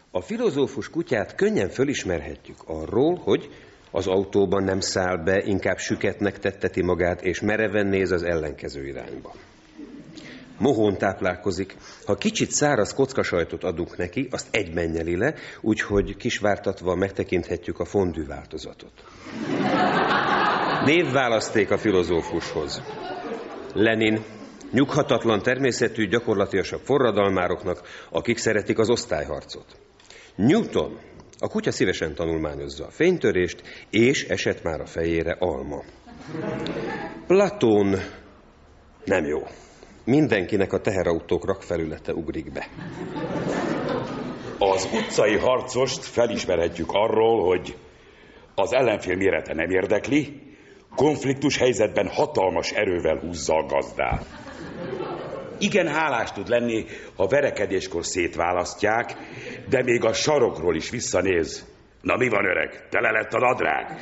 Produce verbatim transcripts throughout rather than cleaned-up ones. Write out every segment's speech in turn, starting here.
A filozófus kutyát könnyen fölismerhetjük arról, hogy az autóban nem száll be, inkább süketnek tetteti magát, és mereven néz az ellenkező irányba. Mohón táplálkozik. Ha kicsit száraz kockasajtot adunk neki, azt egyben nyeli le, úgyhogy kisvártatva megtekinthetjük a fondű változatot. Névválaszték a filozófushoz. Lenin, nyughatatlan természetű, gyakorlatiasabb forradalmároknak, akik szeretik az osztályharcot. Newton, a kutya szívesen tanulmányozza a fénytörést, és esett már a fejére alma. Platón nem jó. Mindenkinek a teherautók rakfelülete ugrik be. Az utcai harcost felismerhetjük arról, hogy az ellenfél mérete nem érdekli, konfliktus helyzetben hatalmas erővel húzza a gazdát. Igen hálás tud lenni, ha verekedéskor szétválasztják, de még a sarokról is visszanéz. Na mi van, öreg? Tele lett a nadrág?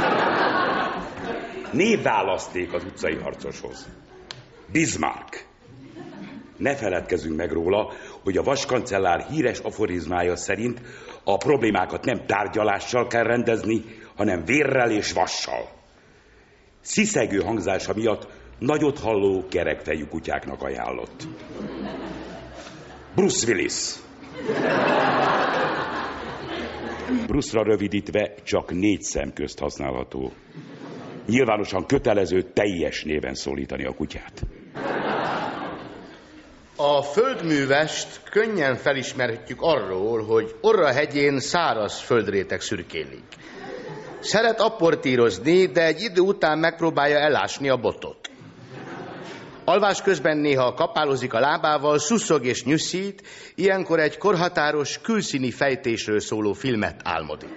Névválaszték az utcai harcoshoz. Bismarck. Ne feledkezzünk meg róla, hogy a vaskancellár híres aforizmája szerint a problémákat nem tárgyalással kell rendezni, hanem vérrel és vassal. Sziszegő hangzása miatt nagyot halló, kerekfejű kutyáknak ajánlott. Bruce Willis. Bruce-ra rövidítve csak négy szem közt használható. Nyilvánosan kötelező teljes néven szólítani a kutyát. A földművest könnyen felismerhetjük arról, hogy Orra hegyén száraz földréteg szürkélik. Szeret apportírozni, de egy idő után megpróbálja elásni a botot. Alvás közben néha kapálozik a lábával, szuszog és nyüsszít, ilyenkor egy korhatáros külszíni fejtésről szóló filmet álmodik.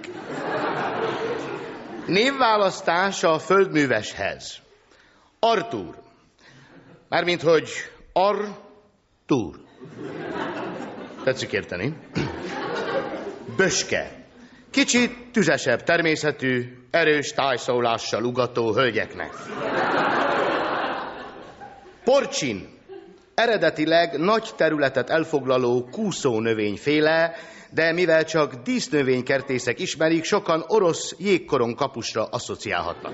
Névválasztás a földműveshez. Artúr. Mármint, hogy Artúr. Tetszik érteni? Böske. Kicsit tüzesebb természetű, erős tájszólással ugató hölgyeknek. Porcsin. Eredetileg nagy területet elfoglaló kúszónövényféle, de mivel csak dísznövénykertészek ismerik, sokan orosz jégkoron kapusra asszociálhatnak.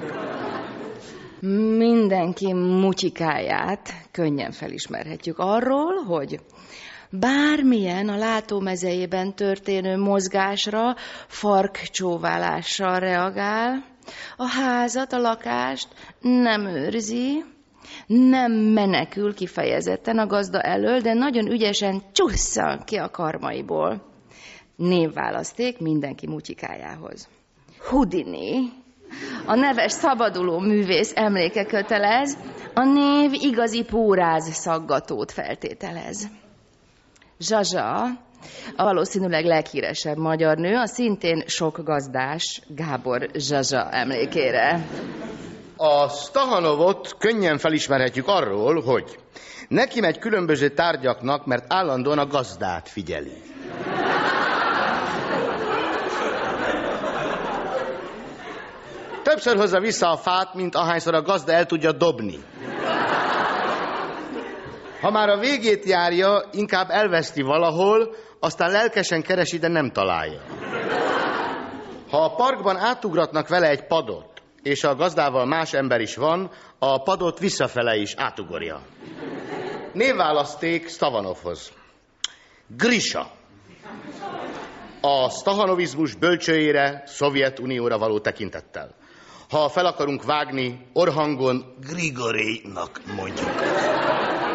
Mindenki mutyikáját könnyen felismerhetjük arról, hogy bármilyen a látómezejében történő mozgásra farkcsóválással reagál, a házat, a lakást nem őrzi, nem menekül kifejezetten a gazda elől, de nagyon ügyesen csusszan ki a karmaiból. Névválaszték mindenki mutyikájához. Houdini, a neves szabaduló művész emléke kötelez, a név igazi póráz szaggatót feltételez. Zsazsa, a valószínűleg leghíresebb magyar nő, a szintén sok gazdás Gábor Zsazsa emlékére. A Stahanovot könnyen felismerhetjük arról, hogy neki megy különböző tárgyaknak, mert állandóan a gazdát figyeli. Többször hozza vissza a fát, mint ahányszor a gazda el tudja dobni. Ha már a végét járja, inkább elveszti valahol, aztán lelkesen keresi, de nem találja. Ha a parkban átugratnak vele egy padot, és a gazdával más ember is van, a padot visszafele is átugorja. Névválaszték Stahanovhoz. Grisa. A stahanovizmus bölcsőjére, Szovjetunióra való tekintettel. Ha fel akarunk vágni, orhangon Grigoréjnak mondjuk.